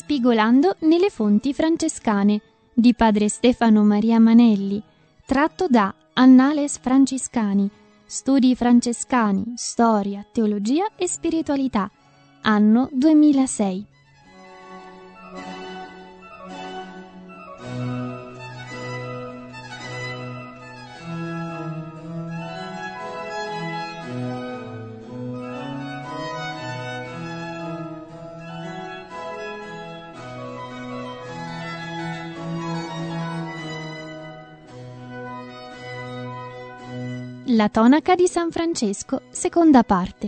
Spigolando nelle fonti francescane di padre Stefano Maria Manelli, tratto da Annales Franciscani, Studi francescani, storia, teologia e spiritualità, anno 2006. La tonaca di San Francesco, seconda parte.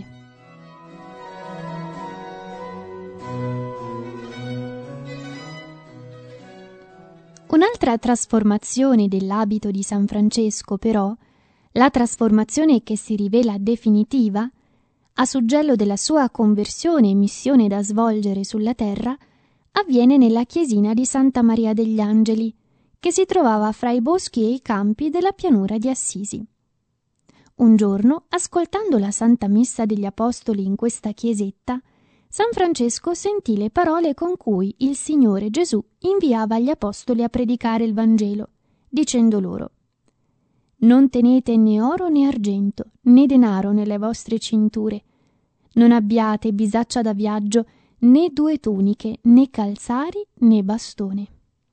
Un'altra trasformazione dell'abito di San Francesco, però, la trasformazione che si rivela definitiva, a suggello della sua conversione e missione da svolgere sulla terra, avviene nella chiesina di Santa Maria degli Angeli, che si trovava fra i boschi e i campi della pianura di Assisi. Un giorno, ascoltando la Santa Messa degli Apostoli in questa chiesetta, San Francesco sentì le parole con cui il Signore Gesù inviava gli Apostoli a predicare il Vangelo, dicendo loro: «Non tenete né oro né argento, né denaro nelle vostre cinture. Non abbiate bisaccia da viaggio, né 2 tuniche, né calzari, né bastone».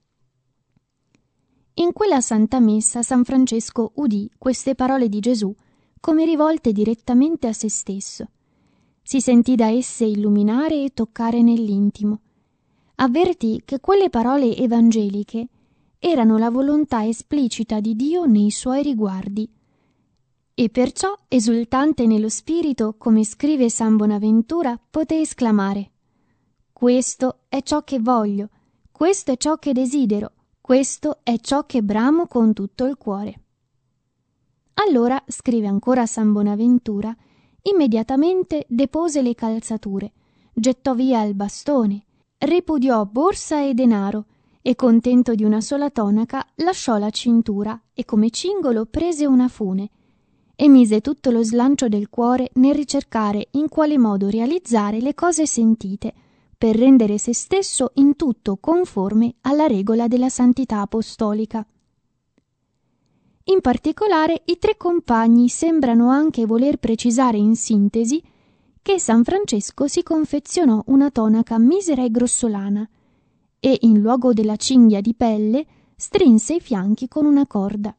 In quella Santa Messa San Francesco udì queste parole di Gesù come rivolte direttamente a se stesso. Si sentì da esse illuminare e toccare nell'intimo. Avvertì che quelle parole evangeliche erano la volontà esplicita di Dio nei suoi riguardi. E perciò, esultante nello spirito, come scrive San Bonaventura, poté esclamare: «Questo è ciò che voglio, questo è ciò che desidero, questo è ciò che bramo con tutto il cuore». Allora, scrive ancora San Bonaventura, immediatamente depose le calzature, gettò via il bastone, ripudiò borsa e denaro e, contento di una sola tonaca, lasciò la cintura e come cingolo prese una fune e mise tutto lo slancio del cuore nel ricercare in quale modo realizzare le cose sentite per rendere se stesso in tutto conforme alla regola della santità apostolica. In particolare, i 3 compagni sembrano anche voler precisare in sintesi che San Francesco si confezionò una tonaca misera e grossolana e, in luogo della cinghia di pelle, strinse i fianchi con una corda.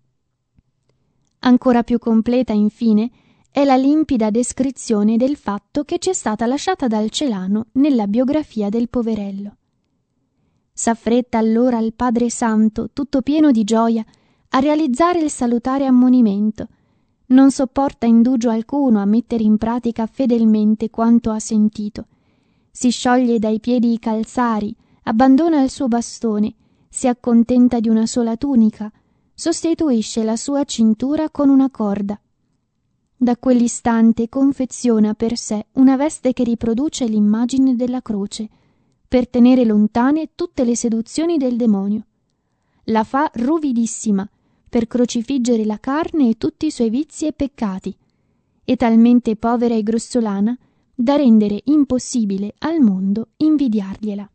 Ancora più completa, infine, è la limpida descrizione del fatto che ci è stata lasciata dal Celano nella biografia del poverello. S'affretta allora il Padre Santo, tutto pieno di gioia, a realizzare il salutare ammonimento. Non sopporta indugio alcuno a mettere in pratica fedelmente quanto ha sentito. Si scioglie dai piedi i calzari, abbandona il suo bastone, si accontenta di una sola tunica, sostituisce la sua cintura con una corda. Da quell'istante confeziona per sé una veste che riproduce l'immagine della croce, per tenere lontane tutte le seduzioni del demonio. La fa ruvidissima, per crocifiggere la carne e tutti i suoi vizi e peccati, e talmente povera e grossolana da rendere impossibile al mondo invidiargliela.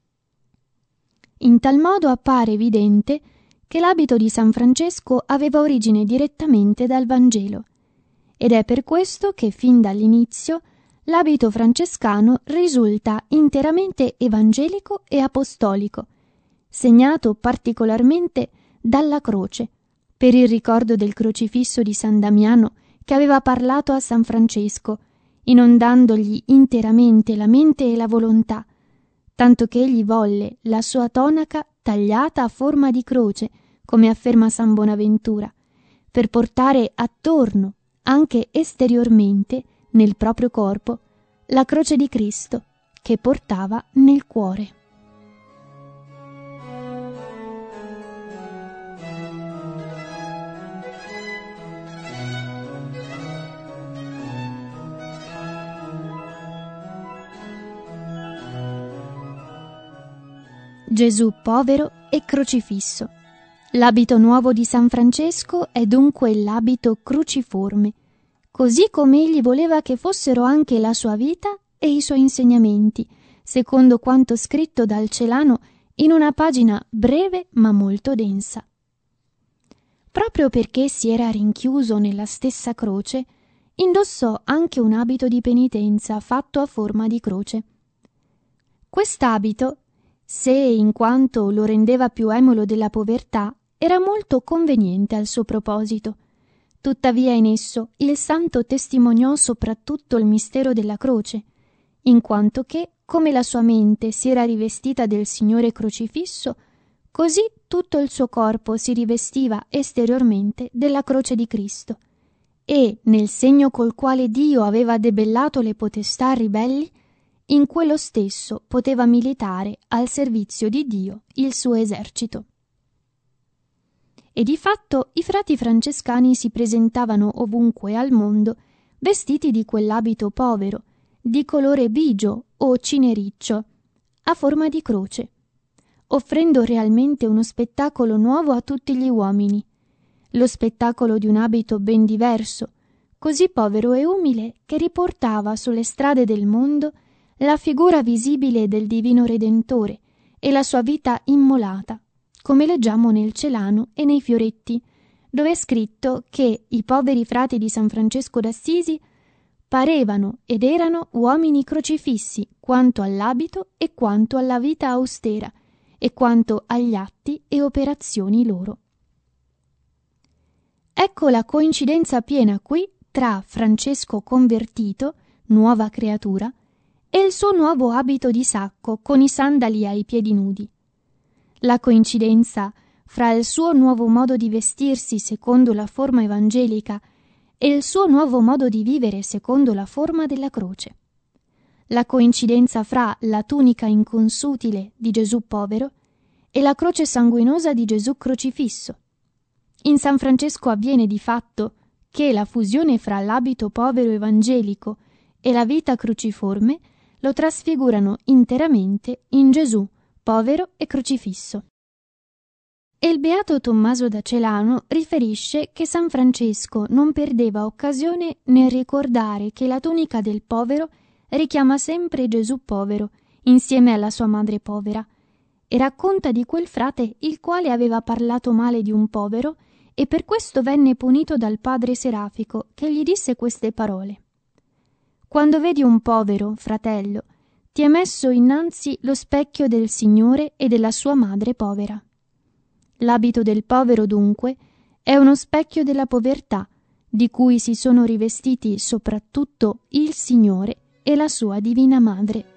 In tal modo appare evidente che l'abito di San Francesco aveva origine direttamente dal Vangelo, ed è per questo che fin dall'inizio l'abito francescano risulta interamente evangelico e apostolico, segnato particolarmente dalla croce, per il ricordo del crocifisso di San Damiano che aveva parlato a San Francesco, inondandogli interamente la mente e la volontà, tanto che egli volle la sua tonaca tagliata a forma di croce, come afferma San Bonaventura, per portare attorno, anche esteriormente, nel proprio corpo, la croce di Cristo, che portava nel cuore. Gesù povero e crocifisso. L'abito nuovo di San Francesco è dunque l'abito cruciforme, così come egli voleva che fossero anche la sua vita e i suoi insegnamenti, secondo quanto scritto dal Celano in una pagina breve ma molto densa. Proprio perché si era rinchiuso nella stessa croce, indossò anche un abito di penitenza fatto a forma di croce. Quest'abito, se in quanto lo rendeva più emulo della povertà, era molto conveniente al suo proposito. Tuttavia in esso il santo testimoniò soprattutto il mistero della croce, in quanto che, come la sua mente si era rivestita del Signore crocifisso, così tutto il suo corpo si rivestiva esteriormente della croce di Cristo, e, nel segno col quale Dio aveva debellato le potestà ribelli, in quello stesso poteva militare al servizio di Dio il suo esercito. E di fatto i frati francescani si presentavano ovunque al mondo vestiti di quell'abito povero, di colore bigio o cinericcio, a forma di croce, offrendo realmente uno spettacolo nuovo a tutti gli uomini, lo spettacolo di un abito ben diverso, così povero e umile che riportava sulle strade del mondo la figura visibile del divino Redentore e la sua vita immolata, come leggiamo nel Celano e nei Fioretti, dove è scritto che i poveri frati di San Francesco d'Assisi parevano ed erano uomini crocifissi quanto all'abito e quanto alla vita austera e quanto agli atti e operazioni loro. Ecco la coincidenza piena qui tra Francesco convertito, nuova creatura, e il suo nuovo abito di sacco con i sandali ai piedi nudi. La coincidenza fra il suo nuovo modo di vestirsi secondo la forma evangelica e il suo nuovo modo di vivere secondo la forma della croce. La coincidenza fra la tunica inconsutile di Gesù povero e la croce sanguinosa di Gesù crocifisso. In San Francesco avviene di fatto che la fusione fra l'abito povero evangelico e la vita cruciforme lo trasfigurano interamente in Gesù povero e crocifisso. E il beato Tommaso da Celano riferisce che San Francesco non perdeva occasione nel ricordare che la tunica del povero richiama sempre Gesù povero insieme alla sua madre povera, e racconta di quel frate il quale aveva parlato male di un povero e per questo venne punito dal padre Serafico, che gli disse queste parole: «Quando vedi un povero, fratello, ti è messo innanzi lo specchio del Signore e della sua madre povera». L'abito del povero, dunque, è uno specchio della povertà, di cui si sono rivestiti soprattutto il Signore e la sua Divina Madre.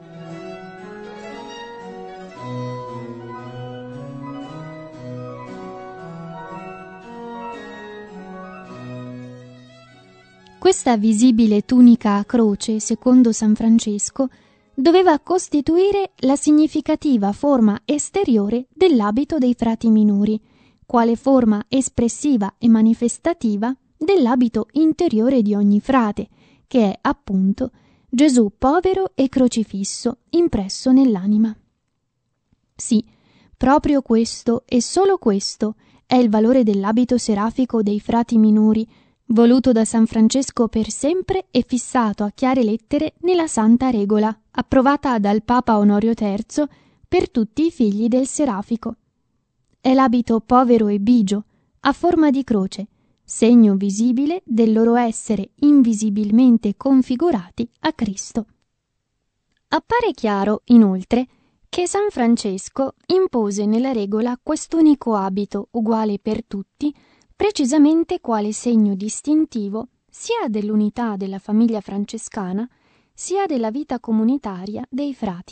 Questa visibile tunica a croce, secondo San Francesco, doveva costituire la significativa forma esteriore dell'abito dei frati minori, quale forma espressiva e manifestativa dell'abito interiore di ogni frate, che è appunto Gesù povero e crocifisso impresso nell'anima. Sì, proprio questo e solo questo è il valore dell'abito serafico dei frati minori, voluto da San Francesco per sempre e fissato a chiare lettere nella Santa Regola, approvata dal Papa Onorio III per tutti i figli del Serafico. È l'abito povero e bigio, a forma di croce, segno visibile del loro essere invisibilmente configurati a Cristo. Appare chiaro, inoltre, che San Francesco impose nella regola quest'unico abito uguale per tutti, precisamente quale segno distintivo sia dell'unità della famiglia francescana, sia della vita comunitaria dei frati.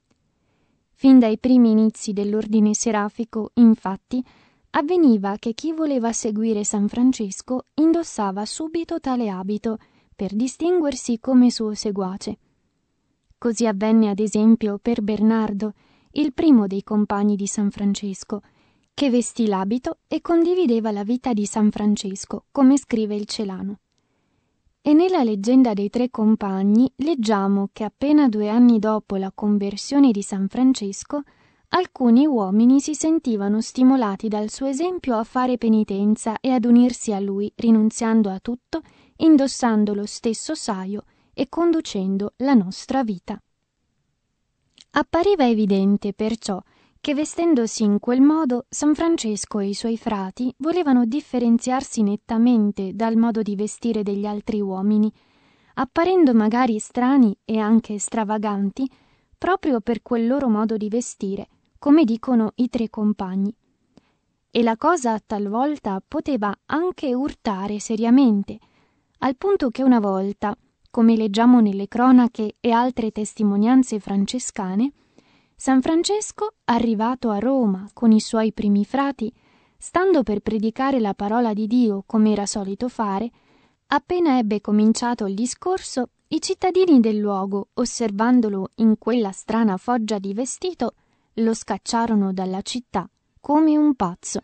Fin dai primi inizi dell'ordine serafico, infatti, avveniva che chi voleva seguire San Francesco indossava subito tale abito per distinguersi come suo seguace. Così avvenne ad esempio per Bernardo, il primo dei compagni di San Francesco, che vestì l'abito e condivideva la vita di San Francesco, come scrive il Celano. E nella leggenda dei tre compagni leggiamo che appena 2 anni dopo la conversione di San Francesco, alcuni uomini si sentivano stimolati dal suo esempio a fare penitenza e ad unirsi a lui, rinunziando a tutto, indossando lo stesso saio e conducendo la nostra vita. Appariva evidente, perciò, che vestendosi in quel modo San Francesco e i suoi frati volevano differenziarsi nettamente dal modo di vestire degli altri uomini, apparendo magari strani e anche stravaganti proprio per quel loro modo di vestire, come dicono i tre compagni. E la cosa talvolta poteva anche urtare seriamente, al punto che una volta, come leggiamo nelle cronache e altre testimonianze francescane, San Francesco, arrivato a Roma con i suoi primi frati, stando per predicare la parola di Dio come era solito fare, appena ebbe cominciato il discorso, i cittadini del luogo, osservandolo in quella strana foggia di vestito, lo scacciarono dalla città come un pazzo.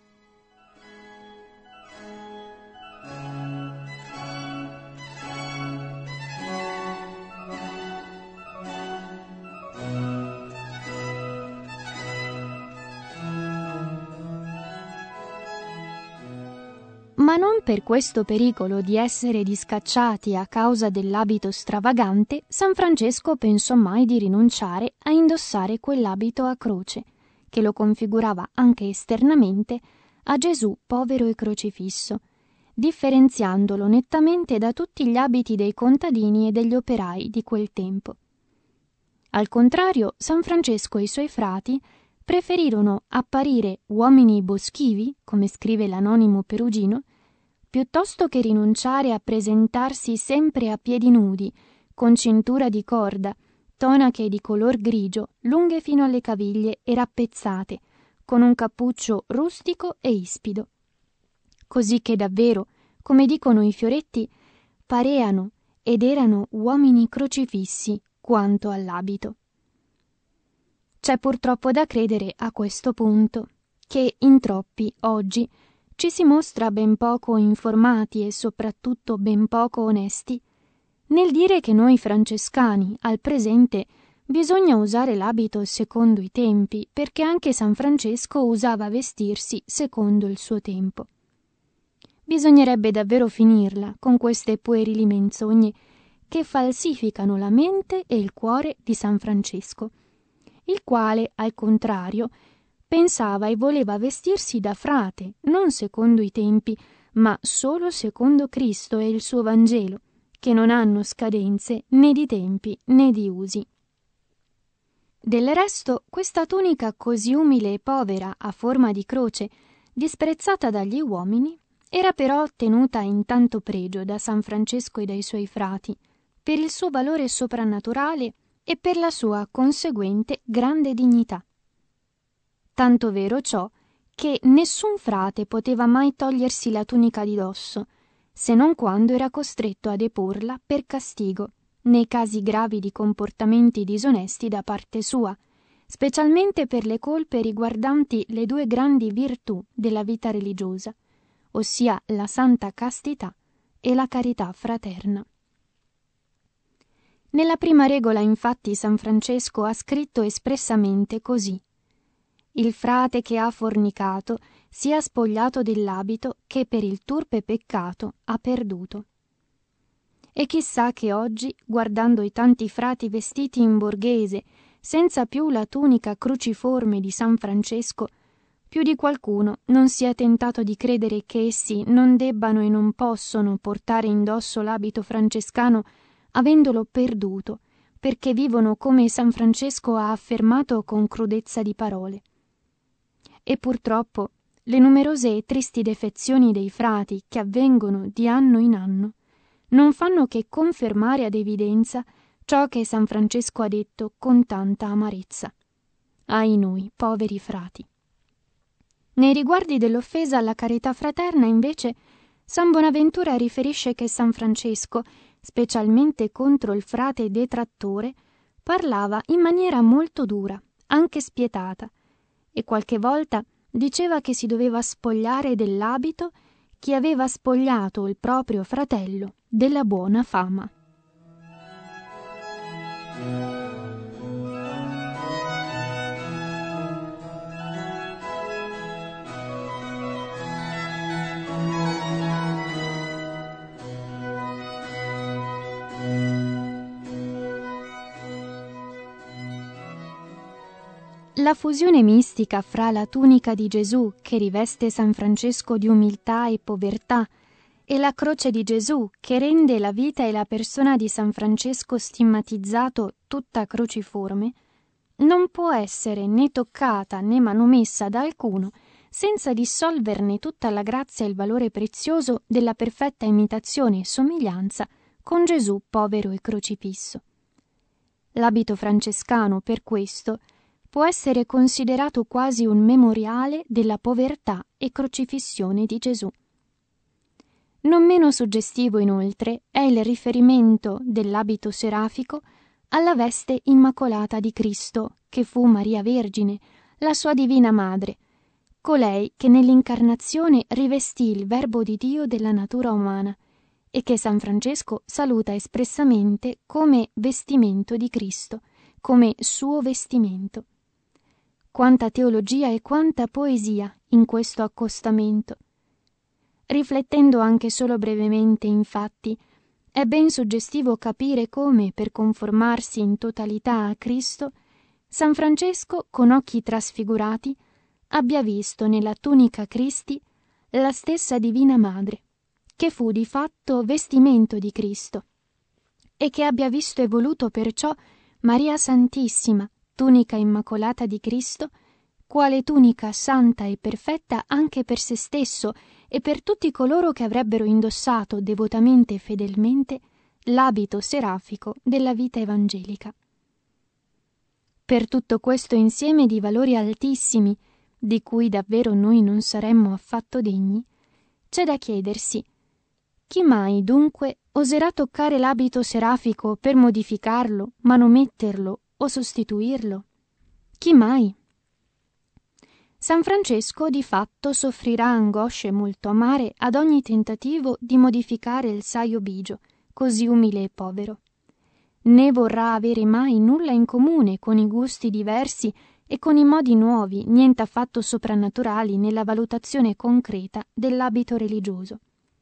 Ma non per questo pericolo di essere discacciati a causa dell'abito stravagante, San Francesco pensò mai di rinunciare a indossare quell'abito a croce, che lo configurava anche esternamente a Gesù povero e crocifisso, differenziandolo nettamente da tutti gli abiti dei contadini e degli operai di quel tempo. Al contrario, San Francesco e i suoi frati preferirono apparire uomini boschivi, come scrive l'anonimo Perugino, piuttosto che rinunciare a presentarsi sempre a piedi nudi, con cintura di corda, tonache di color grigio, lunghe fino alle caviglie e rappezzate, con un cappuccio rustico e ispido. Così che davvero, come dicono i fioretti, pareano ed erano uomini crocifissi quanto all'abito. C'è purtroppo da credere a questo punto che in troppi oggi ci si mostra ben poco informati e soprattutto ben poco onesti nel dire che noi francescani al presente bisogna usare l'abito secondo i tempi, perché anche San Francesco usava vestirsi secondo il suo tempo. Bisognerebbe davvero finirla con queste puerili menzogne che falsificano la mente e il cuore di San Francesco, il quale, al contrario, pensava e voleva vestirsi da frate, non secondo i tempi, ma solo secondo Cristo e il suo Vangelo, che non hanno scadenze né di tempi né di usi. Del resto, questa tunica così umile e povera a forma di croce, disprezzata dagli uomini, era però tenuta in tanto pregio da San Francesco e dai suoi frati, per il suo valore soprannaturale e per la sua conseguente grande dignità. Tanto vero ciò che nessun frate poteva mai togliersi la tunica di dosso, se non quando era costretto a deporla per castigo, nei casi gravi di comportamenti disonesti da parte sua, specialmente per le colpe riguardanti le due grandi virtù della vita religiosa, ossia la santa castità e la carità fraterna. Nella prima regola, infatti, San Francesco ha scritto espressamente così: il frate che ha fornicato sia spogliato dell'abito che per il turpe peccato ha perduto. E chissà che oggi, guardando i tanti frati vestiti in borghese, senza più la tunica cruciforme di San Francesco, più di qualcuno non sia tentato di credere che essi non debbano e non possono portare indosso l'abito francescano avendolo perduto, perché vivono come San Francesco ha affermato con crudezza di parole. E purtroppo le numerose e tristi defezioni dei frati che avvengono di anno in anno non fanno che confermare ad evidenza ciò che San Francesco ha detto con tanta amarezza. Ai noi, poveri frati! Nei riguardi dell'offesa alla carità fraterna, invece, San Bonaventura riferisce che San Francesco, specialmente contro il frate detrattore, parlava in maniera molto dura, anche spietata, e qualche volta diceva che si doveva spogliare dell'abito chi aveva spogliato il proprio fratello della buona fama. La fusione mistica fra la tunica di Gesù, che riveste San Francesco di umiltà e povertà, e la croce di Gesù, che rende la vita e la persona di San Francesco stigmatizzato tutta cruciforme, non può essere né toccata né manomessa da alcuno senza dissolverne tutta la grazia e il valore prezioso della perfetta imitazione e somiglianza con Gesù povero e crocifisso. L'abito francescano, per questo, può essere considerato quasi un memoriale della povertà e crocifissione di Gesù. Non meno suggestivo, inoltre, è il riferimento dell'abito serafico alla veste immacolata di Cristo, che fu Maria Vergine, la sua divina madre, colei che nell'incarnazione rivestì il Verbo di Dio della natura umana e che San Francesco saluta espressamente come vestimento di Cristo, come suo vestimento. Quanta teologia e quanta poesia in questo accostamento! Riflettendo anche solo brevemente, infatti, è ben suggestivo capire come, per conformarsi in totalità a Cristo, San Francesco, con occhi trasfigurati, abbia visto nella tunica Cristi la stessa Divina Madre, che fu di fatto vestimento di Cristo, e che abbia visto e voluto perciò Maria Santissima, tunica immacolata di Cristo, quale tunica santa e perfetta anche per se stesso e per tutti coloro che avrebbero indossato devotamente e fedelmente l'abito serafico della vita evangelica. Per tutto questo insieme di valori altissimi, di cui davvero noi non saremmo affatto degni, c'è da chiedersi: chi mai dunque oserà toccare l'abito serafico per modificarlo, manometterlo o sostituirlo? Chi mai? San Francesco di fatto soffrirà angosce molto amare ad ogni tentativo di modificare il saio bigio, così umile e povero. Né vorrà avere mai nulla in comune con i gusti diversi e con i modi nuovi, niente affatto soprannaturali nella valutazione concreta dell'abito religioso.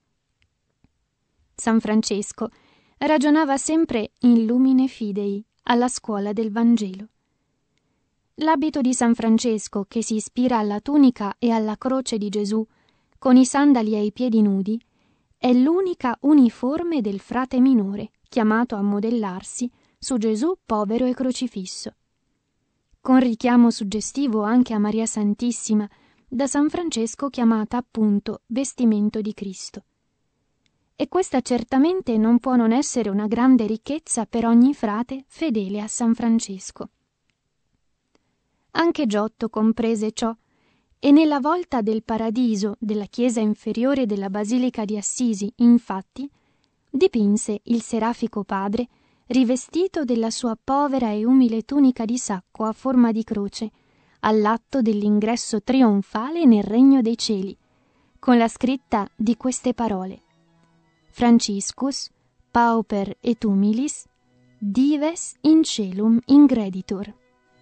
San Francesco ragionava sempre in lumine fidei, alla scuola del Vangelo. L'abito di San Francesco, che si ispira alla tunica e alla croce di Gesù, con i sandali ai piedi nudi, è l'unica uniforme del frate minore, chiamato a modellarsi su Gesù povero e crocifisso. Con richiamo suggestivo anche a Maria Santissima, da San Francesco chiamata appunto vestimento di Cristo. E questa certamente non può non essere una grande ricchezza per ogni frate fedele a San Francesco. Anche Giotto comprese ciò, e nella volta del paradiso della chiesa inferiore della Basilica di Assisi, infatti, dipinse il Serafico Padre rivestito della sua povera e umile tunica di sacco a forma di croce, all'atto dell'ingresso trionfale nel regno dei cieli, con la scritta di queste parole: Franciscus, pauper et humilis, dives in celum ingreditur.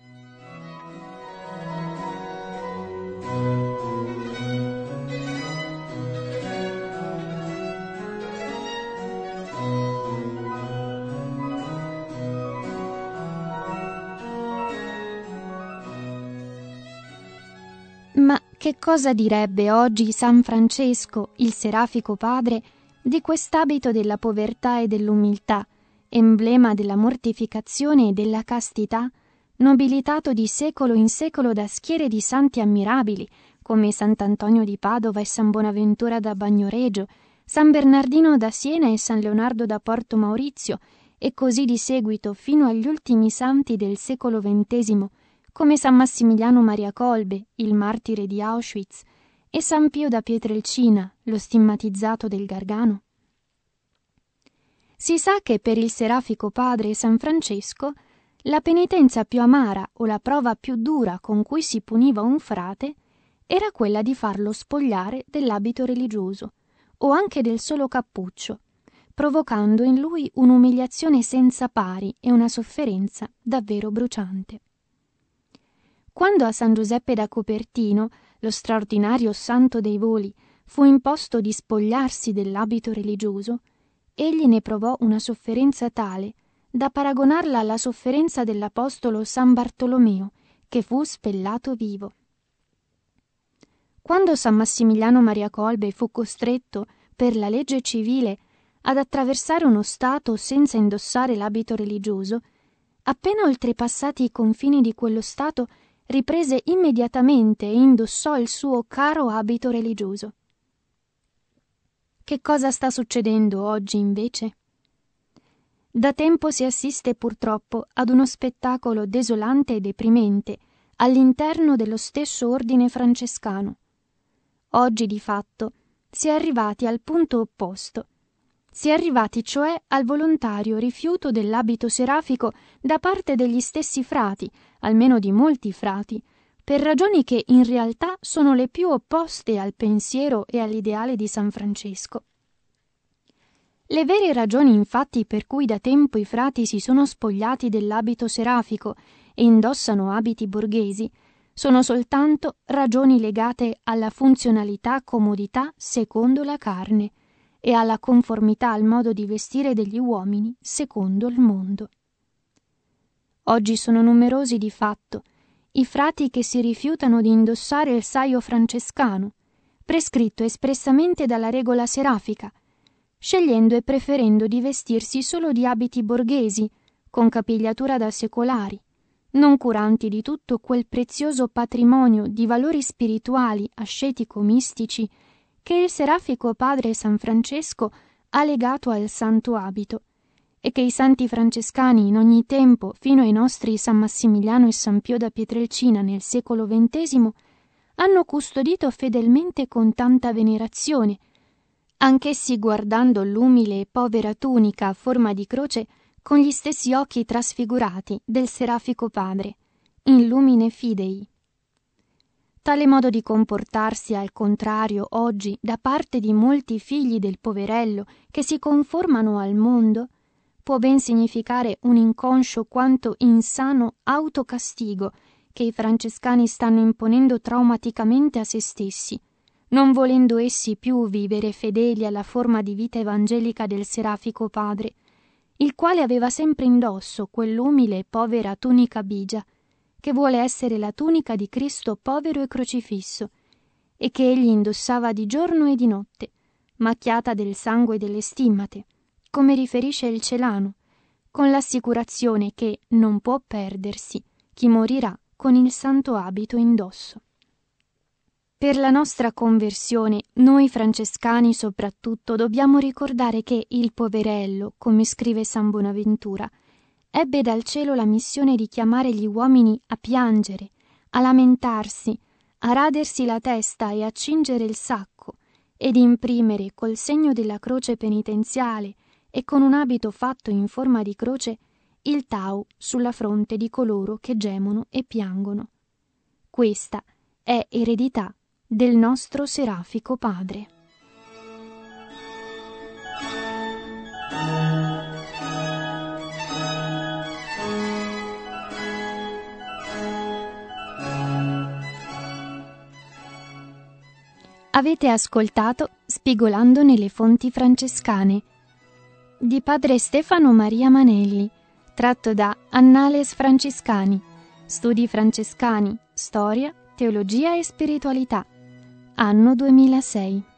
Ma che cosa direbbe oggi San Francesco, il Serafico Padre, di quest'abito della povertà e dell'umiltà, emblema della mortificazione e della castità, nobilitato di secolo in secolo da schiere di santi ammirabili, come Sant'Antonio di Padova e San Bonaventura da Bagnoregio, San Bernardino da Siena e San Leonardo da Porto Maurizio, e così di seguito fino agli ultimi santi del secolo XX, come San Massimiliano Maria Kolbe, il martire di Auschwitz, e San Pio da Pietrelcina, lo stigmatizzato del Gargano? Si sa che per il Serafico Padre San Francesco la penitenza più amara o la prova più dura con cui si puniva un frate era quella di farlo spogliare dell'abito religioso o anche del solo cappuccio, provocando in lui un'umiliazione senza pari e una sofferenza davvero bruciante. Quando a San Giuseppe da Copertino, lo straordinario santo dei voli, fu imposto di spogliarsi dell'abito religioso, egli ne provò una sofferenza tale da paragonarla alla sofferenza dell'apostolo San Bartolomeo, che fu spellato vivo. Quando San Massimiliano Maria Kolbe fu costretto, per la legge civile, ad attraversare uno stato senza indossare l'abito religioso, appena oltrepassati i confini di quello stato, riprese immediatamente e indossò il suo caro abito religioso. Che cosa sta succedendo oggi, invece? Da tempo si assiste purtroppo ad uno spettacolo desolante e deprimente all'interno dello stesso ordine francescano. Oggi, di fatto, si è arrivati al punto opposto. Si è arrivati cioè al volontario rifiuto dell'abito serafico da parte degli stessi frati, almeno di molti frati, per ragioni che in realtà sono le più opposte al pensiero e all'ideale di San Francesco. Le vere ragioni, infatti, per cui da tempo i frati si sono spogliati dell'abito serafico e indossano abiti borghesi, sono soltanto ragioni legate alla funzionalità-comodità secondo la carne e alla conformità al modo di vestire degli uomini secondo il mondo. Oggi sono numerosi di fatto i frati che si rifiutano di indossare il saio francescano, prescritto espressamente dalla regola serafica, scegliendo e preferendo di vestirsi solo di abiti borghesi, con capigliatura da secolari, non curanti di tutto quel prezioso patrimonio di valori spirituali ascetico-mistici che il serafico padre San Francesco ha legato al santo abito e che i santi francescani in ogni tempo, fino ai nostri San Massimiliano e San Pio da Pietrelcina nel secolo XX, hanno custodito fedelmente con tanta venerazione, anch'essi guardando l'umile e povera tunica a forma di croce con gli stessi occhi trasfigurati del serafico padre, in lumine fidei. Tale modo di comportarsi, al contrario, oggi, da parte di molti figli del poverello che si conformano al mondo, può ben significare un inconscio quanto insano autocastigo che i francescani stanno imponendo traumaticamente a se stessi, non volendo essi più vivere fedeli alla forma di vita evangelica del serafico padre, il quale aveva sempre indosso quell'umile e povera tunica bigia, che vuole essere la tunica di Cristo povero e crocifisso, e che egli indossava di giorno e di notte, macchiata del sangue delle stimmate, come riferisce il Celano, con l'assicurazione che non può perdersi chi morirà con il santo abito indosso. Per la nostra conversione, noi francescani soprattutto dobbiamo ricordare che il poverello, come scrive San Bonaventura, ebbe dal cielo la missione di chiamare gli uomini a piangere, a lamentarsi, a radersi la testa e a cingere il sacco, ed imprimere col segno della croce penitenziale e con un abito fatto in forma di croce il tau sulla fronte di coloro che gemono e piangono. Questa è eredità del nostro serafico padre. Avete ascoltato Spigolando nelle fonti francescane di padre Stefano Maria Manelli, tratto da Annales Franciscani, Studi francescani, storia, teologia e spiritualità, anno 2006.